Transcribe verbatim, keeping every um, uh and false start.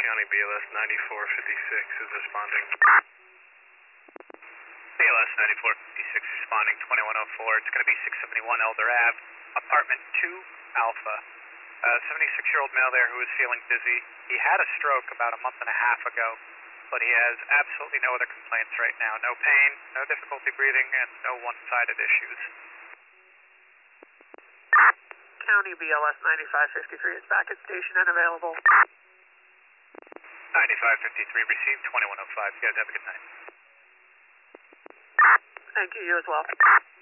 County B L S ninety-four fifty-six is responding. B L S ninety-four fifty-six responding twenty-one oh four. It's going to be six seventy-one Elder Ave, apartment two Alpha. A seventy-six-year-old male there who is feeling dizzy. He had a stroke about a month and a half ago, but he has absolutely no other complaints right now. No pain, no difficulty breathing, and no one-sided issues. County B L S ninety-five fifty-three is back at station and available. ninety-five fifty-three received twenty-one oh five. You guys have a good night. Thank you, you as well.